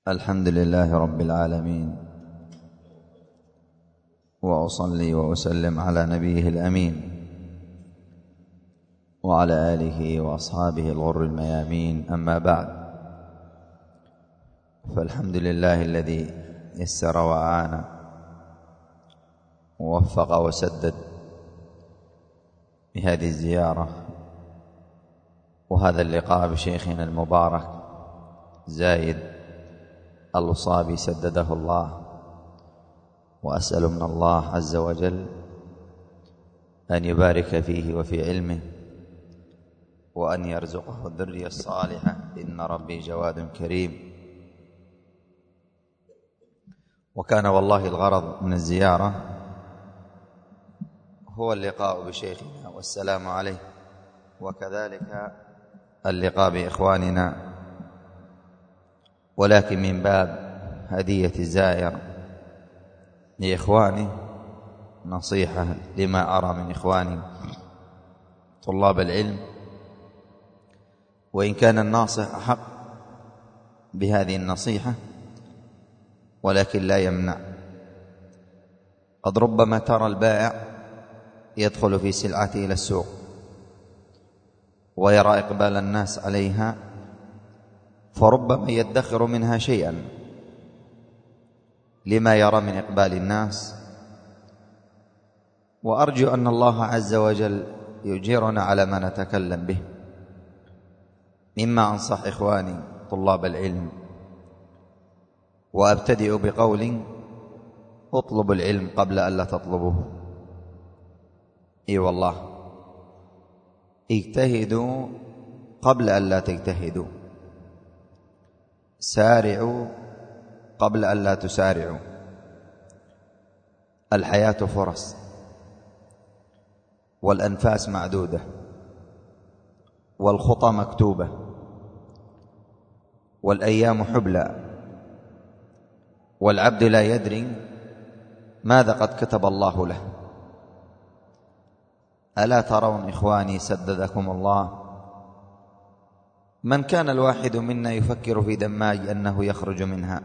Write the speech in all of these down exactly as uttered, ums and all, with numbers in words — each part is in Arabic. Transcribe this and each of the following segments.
الحمد لله رب العالمين، وأصلي وأسلم على نبيه الأمين وعلى آله وأصحابه الغر الميامين. أما بعد، فالحمد لله الذي يسر وأعان ووفق وسدد بهذه الزيارة وهذا اللقاء بشيخنا المبارك زايد الوصابي سدده الله، وأسأل من الله عز وجل أن يبارك فيه وفي علمه وأن يرزقه الذرية الصالحة، إن ربي جواد كريم. وكان والله الغرض من الزيارة هو اللقاء بشيخنا والسلام عليه، وكذلك اللقاء بإخواننا، ولكن من باب هدية الزائر لإخوانه نصيحة لما أرى من إخواني طلاب العلم، وإن كان الناصح أحق بهذه النصيحة، ولكن لا يمنع. قد ربما ترى البائع يدخل في سلعته إلى السوق ويرى إقبال الناس عليها، فربما يدخر منها شيئا لما يرى من إقبال الناس، وأرجو أن الله عز وجل يجيرنا على ما نتكلم به. مما أنصح إخواني طلاب العلم، وأبتدئ بقول: اطلبوا العلم قبل أن لا تطلبوه. إي والله، اجتهدوا قبل أن لا تجتهدوا، سارعوا قبل أن لا تسارعوا. الحياة فرص، والأنفاس معدودة، والخطى مكتوبة، والأيام حبلى، والعبد لا يدري ماذا قد كتب الله له. ألا ترون إخواني سددكم الله، من كان الواحد منا يفكر في دماج أنه يخرج منها،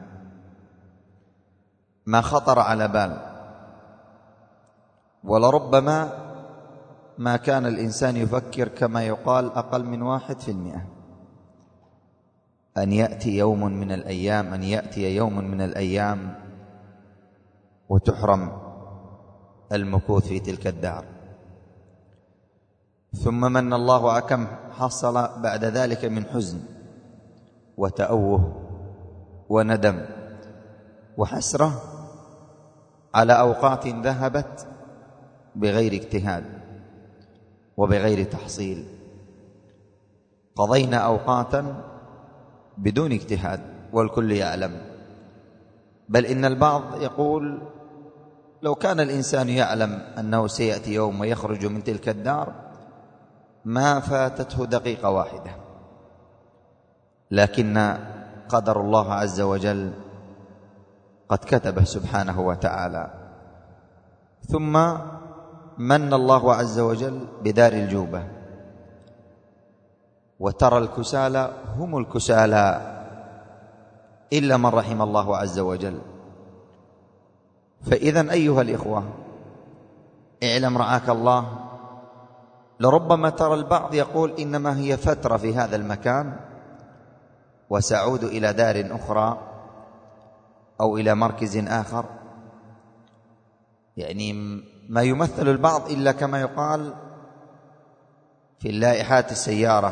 ما خطر على بال، ولربما ما كان الإنسان يفكر كما يقال أقل من واحد في المئة أن يأتي يوم من الأيام أن يأتي يوم من الأيام وتحرم المكوث في تلك الدار. ثم من الله على كم حصل بعد ذلك من حزن وتأوه وندم وحسرة على أوقات ذهبت بغير اجتهاد وبغير تحصيل. قضينا أوقاتا بدون اجتهاد والكل يعلم، بل إن البعض يقول: لو كان الإنسان يعلم أنه سيأتي يوم ويخرج من تلك الدار ما فاتته دقيقة واحدة. لكن قدر الله عز وجل قد كتبه سبحانه وتعالى. ثم من الله عز وجل بدار الجوبة، وترى الكسالى هم الكسالى إلا من رحم الله عز وجل. فإذا أيها الإخوة، اعلم رعاك الله، لربما ترى البعض يقول: إنما هي فترة في هذا المكان وسأعود إلى دار أخرى أو إلى مركز آخر. يعني ما يمثل البعض إلا كما يقال في اللائحات السيارة: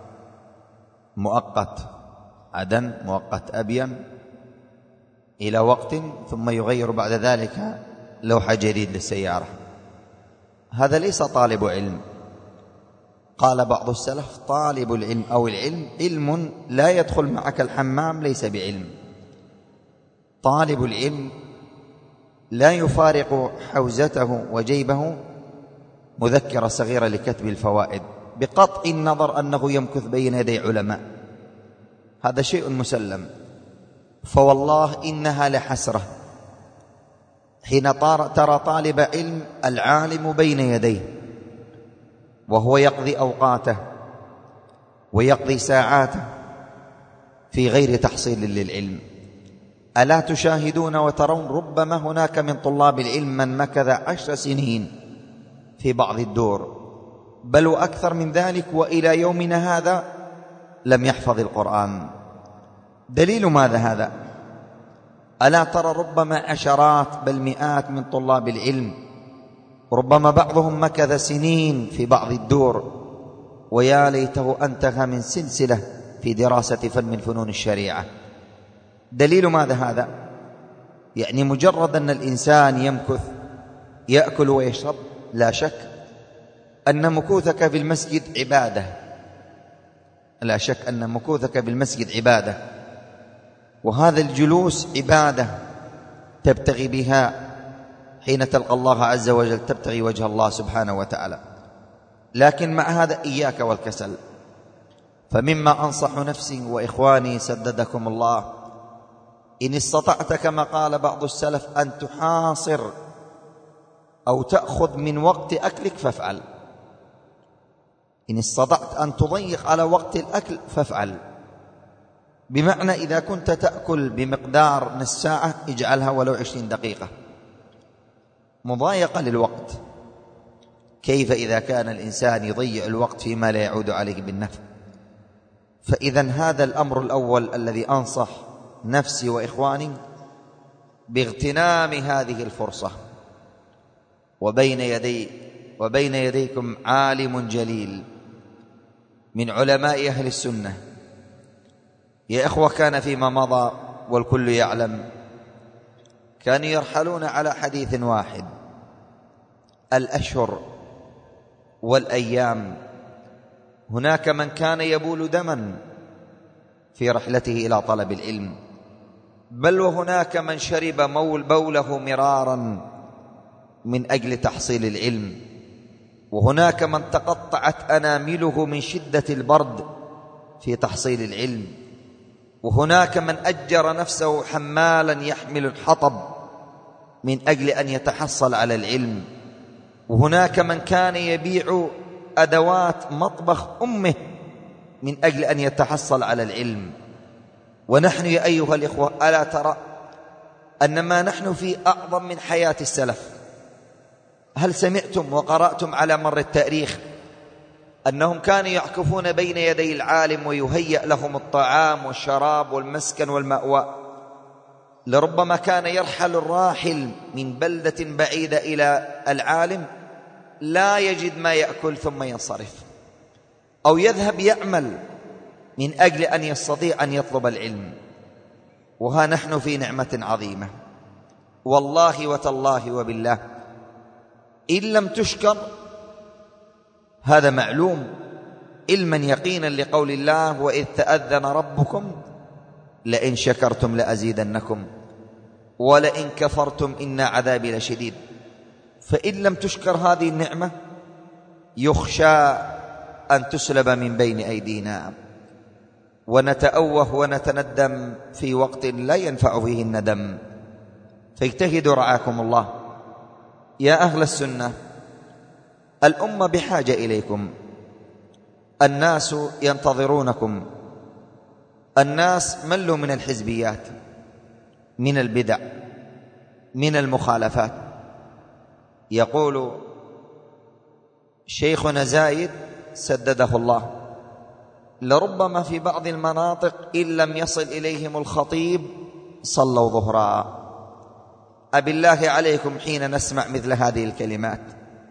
مؤقت عدن، مؤقت أبين، إلى وقت، ثم يغير بعد ذلك لوحة جديد للسيارة. هذا ليس طالب علم. قال بعض السلف: طالب العلم أو العلم علم لا يدخل معك الحمام ليس بعلم. طالب العلم لا يفارق حوزته وجيبه مذكرة صغيرة لكتب الفوائد، بقطع النظر أنه يمكث بين يدي علماء، هذا شيء مسلم. فوالله إنها لحسرة حين ترى طالب علم العالم بين يديه وهو يقضي أوقاته ويقضي ساعاته في غير تحصيل للعلم. ألا تشاهدون وترون ربما هناك من طلاب العلم من مكث عشر سنين في بعض الدور، بل وأكثر من ذلك، وإلى يومنا هذا لم يحفظ القرآن. دليل ماذا هذا؟ ألا ترى ربما عشرات بل مئات من طلاب العلم، ربما بعضهم مكث سنين في بعض الدور، ويا ليته أنتهى من سلسلة في دراسة فن من فنون الشريعة. دليل ماذا هذا؟ يعني مجرد أن الإنسان يمكث يأكل ويشرب، لا شك أن مكوثك في المسجد عبادة، لا شك أن مكوثك بالمسجد عبادة، وهذا الجلوس عبادة تبتغي بها حين تلقى الله عز وجل، تبتغي وجه الله سبحانه وتعالى. لكن مع هذا إياك والكسل. فمما أنصح نفسي وإخواني سددكم الله، إن استطعت كما قال بعض السلف أن تحاصر أو تأخذ من وقت أكلك فافعل. إن استطعت أن تضيق على وقت الأكل فافعل، بمعنى إذا كنت تأكل بمقدار نصف ساعة اجعلها ولو عشرين دقيقة، مضايقة للوقت. كيف إذا كان الإنسان يضيع الوقت فيما لا يعود عليه بالنفع؟ فإذا هذا الأمر الأول الذي أنصح نفسي وإخواني باغتنام هذه الفرصة. وبين يدي وبين يديكم عالم جليل من علماء أهل السنة يا إخوة، كان فيما مضى والكل يعلم كانوا يرحلون على حديث واحد: الأشهر والأيام. هناك من كان يبول دما في رحلته إلى طلب العلم، بل وهناك من شرب مول بوله مرارا من أجل تحصيل العلم، وهناك من تقطعت أنامله من شدة البرد في تحصيل العلم، وهناك من أجر نفسه حمالا يحمل الحطب من أجل أن يتحصل على العلم، وهناك من كان يبيع أدوات مطبخ أمه من أجل أن يتحصل على العلم. ونحن يا أيها الإخوة ألا ترى أن ما نحن فيه أعظم من حياة السلف؟ هل سمعتم وقرأتم على مر التاريخ أنهم كانوا يعكفون بين يدي العالم ويهيأ لهم الطعام والشراب والمسكن والمأوى؟ لربما كان يرحل الراحل من بلدة بعيدة إلى العالم لا يجد ما يأكل ثم ينصرف، أو يذهب يعمل من أجل أن يستطيع أن يطلب العلم. وها نحن في نعمة عظيمة، والله وتالله وبالله إن لم تشكر هذا معلوم علما يقينا لقول الله: وإذ تأذن ربكم لئن شكرتم لأزيدنكم ولئن كفرتم إن عذابي لشديد. فإن لم تشكر هذه النعمة يخشى أن تسلب من بين أيدينا، ونتأوه ونتندم في وقت لا ينفع فيه الندم. فاجتهدوا رعاكم الله. يا أهل السنة، الأمة بحاجة إليكم، الناس ينتظرونكم، الناس ملوا من الحزبيات، من البدع، من المخالفات. يقول شيخنا زايد سدده الله: لربما في بعض المناطق إن لم يصل إليهم الخطيب صلوا ظهرا. أبالله عليكم حين نسمع مثل هذه الكلمات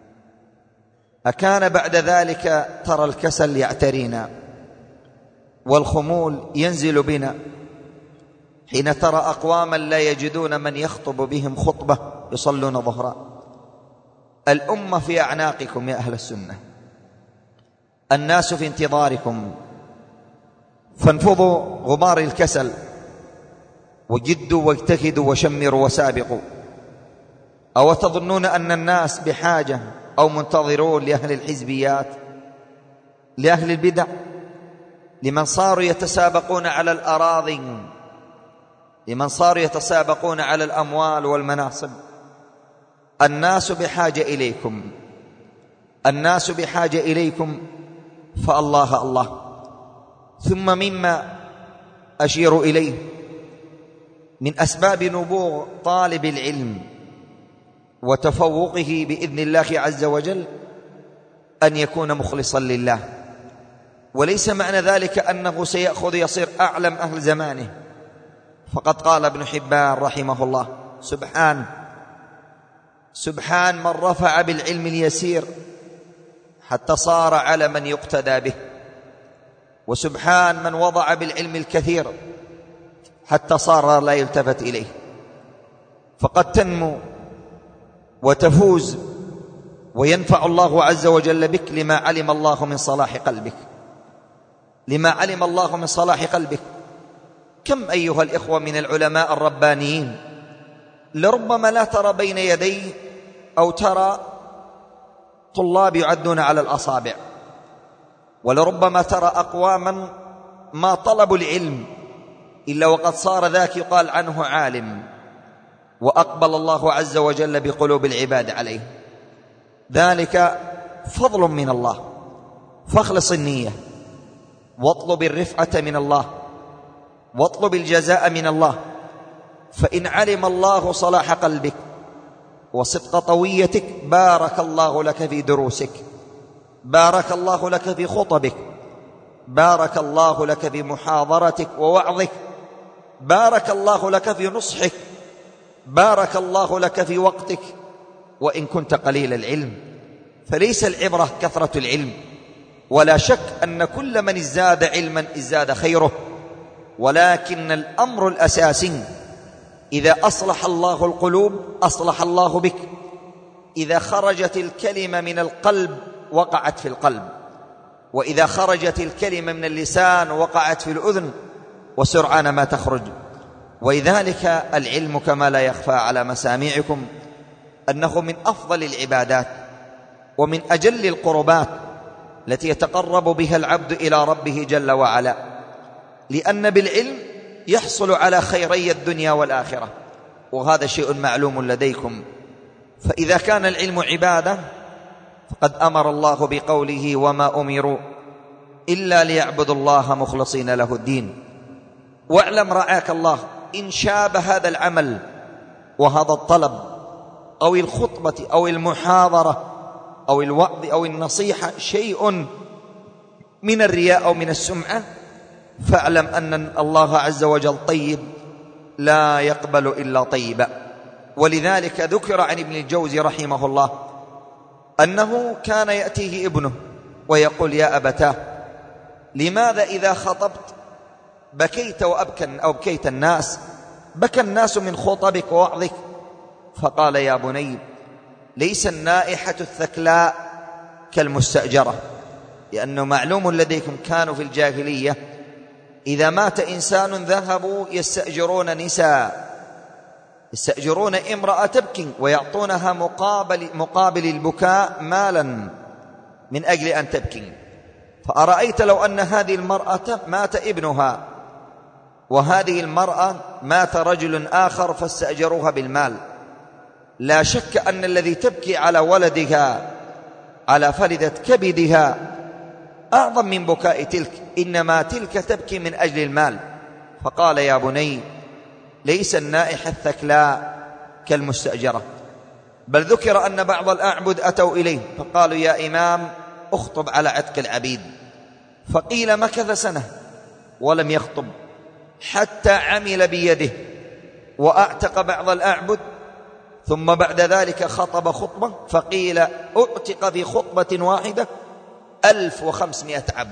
أكان بعد ذلك ترى الكسل يعترينا والخمول ينزل بنا، حين ترى أقواما لا يجدون من يخطب بهم خطبة يصلون ظهرا. الأمة في أعناقكم يا أهل السنة، الناس في انتظاركم، فانفضوا غبار الكسل وجدوا واجتهدوا وشمروا وسابقوا. أو تظنون أن الناس بحاجة أو منتظرون لأهل الحزبيات، لأهل البدع، لمن صاروا يتسابقون على الأراضي، لمن صاروا يتسابقون على الأموال والمناصب؟ الناس بحاجة إليكم، الناس بحاجة إليكم، فالله الله. ثم مما أشير إليه من أسباب نبوغ طالب العلم وتفوقه بإذن الله عز وجل أن يكون مخلصا لله، وليس معنى ذلك أنه سيأخذ يصير أعلم أهل زمانه. فقد قال ابن حبان رحمه الله: سبحان سبحان من رفع بالعلم اليسير حتى صار علما يقتدى به، وسبحان من وضع بالعلم الكثير حتى صار لا يلتفت إليه. فقد تنمو وتفوز وينفع الله عز وجل بك لما علم الله من صلاح قلبك، لما علم الله من صلاح قلبك. كم أيها الإخوة من العلماء الربانيين لربما لا ترى بين يديه أو ترى طلاب يعدون على الأصابع، ولربما ترى أقواما ما طلبوا العلم إلا وقد صار ذاك يقال عنه عالم، وأقبل الله عز وجل بقلوب العباد عليه. ذلك فضل من الله، فاخلص النية واطلب الرفعة من الله واطلب الجزاء من الله. فإن علم الله صلاح قلبك وصدق طويتك بارك الله لك في دروسك، بارك الله لك في خطبك، بارك الله لك في محاضرتك ووعظك، بارك الله لك في نصحك، بارك الله لك في وقتك. وإن كنت قليل العلم فليس العبرة كثرة العلم، ولا شك أن كل من ازداد علما ازداد خيره، ولكن الأمر الأساسي إذا أصلح الله القلوب أصلح الله بك. إذا خرجت الكلمة من القلب وقعت في القلب، وإذا خرجت الكلمة من اللسان وقعت في الأذن، وسرعان ما تخرج. ولذلك العلم كما لا يخفى على مسامعكم أنه من أفضل العبادات ومن أجل القربات التي يتقرب بها العبد إلى ربه جل وعلا، لأن بالعلم يحصل على خيري الدنيا والآخرة، وهذا شيء معلوم لديكم. فإذا كان العلم عبادة فقد أمر الله بقوله: وما أمروا إلا ليعبدوا الله مخلصين له الدين. واعلم رعاك الله إن شاب هذا العمل وهذا الطلب أو الخطبة أو المحاضرة أو الوعظ أو النصيحة شيء من الرياء أو من السمعة، فاعلم أن الله عز وجل طيب لا يقبل إلا طيبا. ولذلك ذكر عن ابن الجوزي رحمه الله أنه كان يأتيه ابنه ويقول: يا أبتاه، لماذا إذا خطبت بكيت وأبكى أو بكيت الناس بكى الناس من خطبك ووعظك؟ فقال: يا بني، ليس النائحة الثكلاء كالمستأجرة، لأنه معلوم لديكم كانوا في الجاهلية إذا مات إنسان ذهبوا يستأجرون نساء، يستأجرون امرأة تبكي ويعطونها مقابل, مقابل البكاء مالا من أجل أن تبكي. فأرأيت لو أن هذه المرأة مات ابنها وهذه المرأة مات رجل آخر فاستأجروها بالمال، لا شك أن الذي تبكي على ولدها على فلذة كبدها أعظم من بكاء تلك، إنما تلك تبكي من أجل المال. فقال: يا بني، ليس النائحة الثكلاء كالمستأجرة. بل ذكر أن بعض الأعبد أتوا إليه فقالوا: يا إمام، اخطب على عتق العبيد. فقيل مكث سنة ولم يخطب حتى عمل بيده وأعتق بعض الأعبد، ثم بعد ذلك خطب خطبة فقيل أعتق في خطبة واحدة ألف وخمسمائة عبد،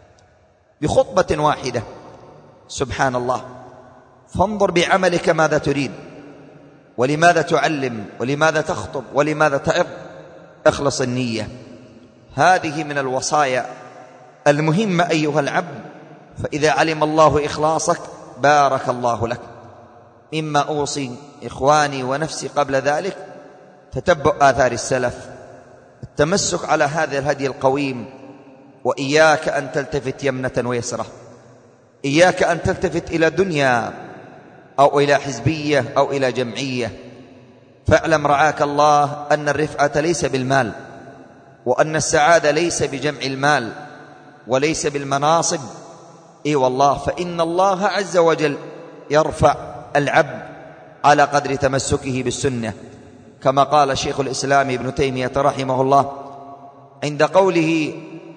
بخطبة واحدة. سبحان الله. فانظر بعملك ماذا تريد، ولماذا تعلم، ولماذا تخطب، ولماذا تعظ. اخلص النية. هذه من الوصايا المهمة أيها العبد. فإذا علم الله إخلاصك بارك الله لك. مما أوصي إخواني ونفسي قبل ذلك تتبع آثار السلف، التمسك على هذا الهدي القويم، وإياك أن تلتفت يمنة ويسرة، إياك أن تلتفت إلى دنيا أو إلى حزبية أو إلى جمعية. فاعلم رعاك الله أن الرفعة ليس بالمال، وأن السعادة ليس بجمع المال وليس بالمناصب. إي والله، فإن الله عز وجل يرفع العبد على قدر تمسكه بالسنة، كما قال شيخ الإسلام ابن تيمية رحمه الله عند قوله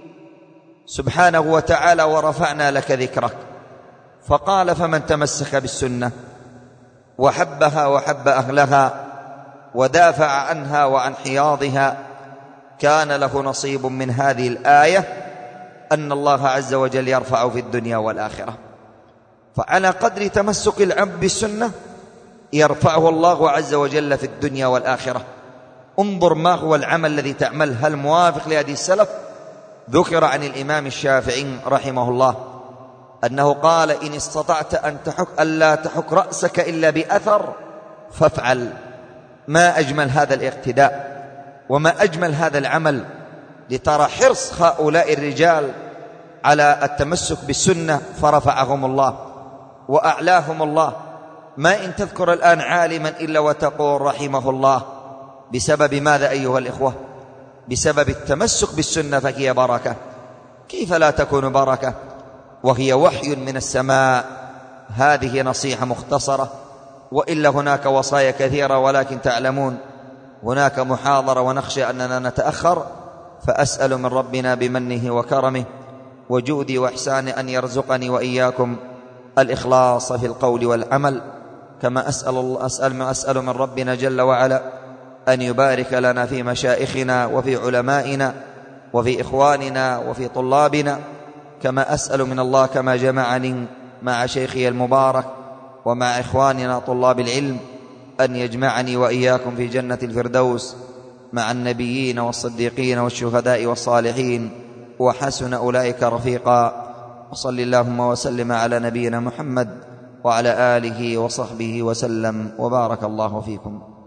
سبحانه وتعالى: ورفعنا لك ذكرك، فقال: فمن تمسك بالسنة وحبها وحب أهلها ودافع عنها وعن حياضها كان له نصيب من هذه الآية أن الله عز وجل يرفعه في الدنيا والآخرة. فعلى قدر تمسك العبد بالسنة يرفعه الله عز وجل في الدنيا والآخرة. انظر ما هو العمل الذي تعمل، هل موافق لهدي السلف؟ ذكر عن الإمام الشافعي رحمه الله أنه قال: إن استطعت أن تحك ألا تحك رأسك إلا بأثر فافعل. ما أجمل هذا الاقتداء وما أجمل هذا العمل، لترى حرص هؤلاء الرجال على التمسك بالسنة فرفعهم الله وأعلاهم الله. ما إن تذكر الآن عالما إلا وتقول رحمه الله، بسبب ماذا أيها الإخوة؟ بسبب التمسك بالسنة، فهي بركة. كيف لا تكون بركة وهي وحي من السماء؟ هذه نصيحة مختصرة، وإلا هناك وصايا كثيرة، ولكن تعلمون هناك محاضرة ونخشى أننا نتأخر، فأسأل من ربنا بمنه وكرمه وجودي وإحسانه أن يرزقني وإياكم الإخلاص في القول والعمل، كما أسأل, الله أسأل, أسأل من ربنا جل وعلا أن يبارك لنا في مشائخنا وفي علمائنا وفي إخواننا وفي طلابنا، كما أسأل من الله كما جمعني مع شيخي المبارك ومع إخواننا طلاب العلم أن يجمعني وإياكم في جنة الفردوس مع النبيين والصديقين والشهداء والصالحين، وحسن أولئك رفيقا. وصل اللهم وسلم على نبينا محمد وعلى آله وصحبه وسلم، وبارك الله فيكم.